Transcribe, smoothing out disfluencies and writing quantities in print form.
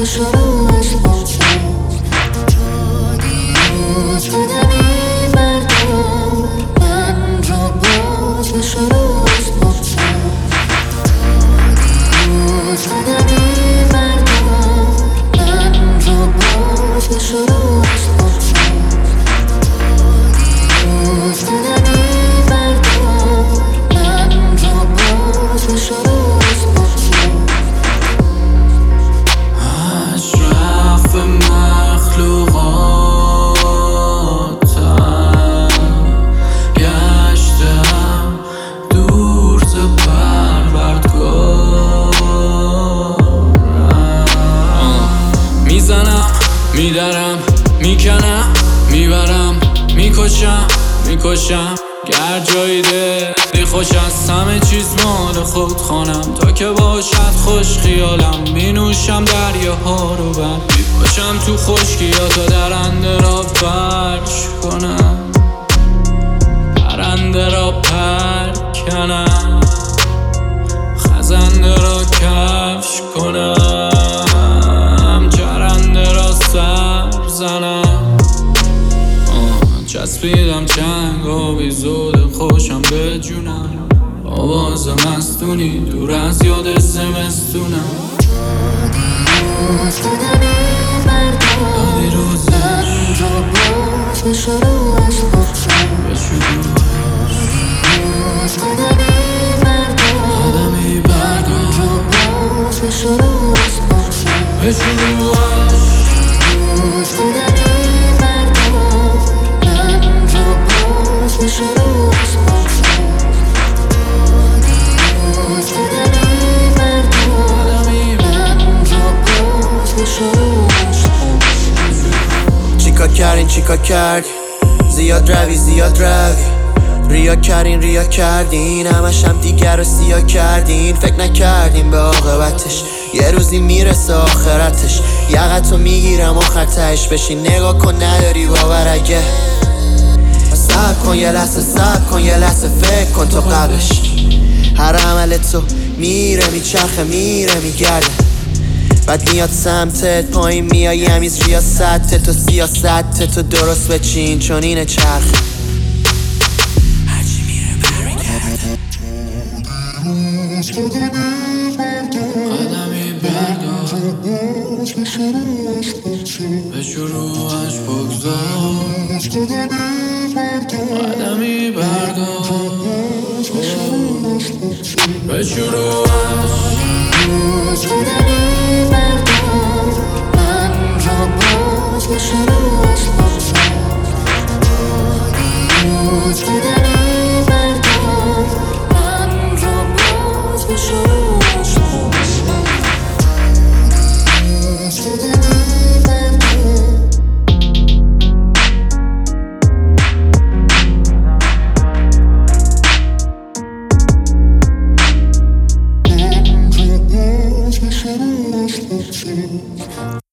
میدرم، میکنم، میبرم، میکشم گر جایی دلی خوش از همه چیز مال خود خانم تا که باشد خوش خیالم مینوشم دریاها رو باشم تو خشکیا تا درنده را فرش کنم پرنده را پرکنم خزنده را کفش کنم چرنده را سر زنم چسبیدم چنگ آبی زود خوشم به جونم آواز مستونی دور از یاد زمستونم دادی روزش آدمی بردار به شروعش چیکار کرد زیاد روی ریا کردین همش هم دیگر رو سیاه کردین فکر نکردین به عاقبتش یه روزی میرسه آخرتش یقتو میگیرم آخر تهش بشین نگاه کن نداری باور اگه صبر کن یه لحظه فکر کن تو قبلش هر عمل تو میره میچرخه میره میگرده بعد میاد سمتت پایین میای همیز سیاست تو درست بچین چون اینه چرخه هرچی میره برمیگرده قدمی بردار به شروعش بگذار قدمی بردار به شروعش